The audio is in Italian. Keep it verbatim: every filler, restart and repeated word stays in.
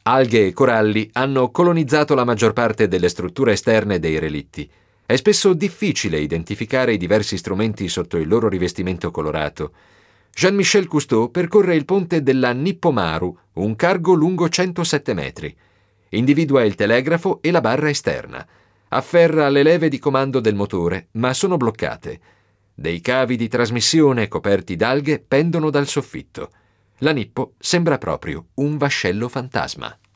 Alghe e coralli hanno colonizzato la maggior parte delle strutture esterne dei relitti. È spesso difficile identificare i diversi strumenti sotto il loro rivestimento colorato. Jean-Michel Cousteau percorre il ponte della Nippomaru, un cargo lungo centosette metri. Individua il telegrafo e la barra esterna. Afferra le leve di comando del motore, ma sono bloccate. Dei cavi di trasmissione coperti d'alghe pendono dal soffitto. La Nippo sembra proprio un vascello fantasma.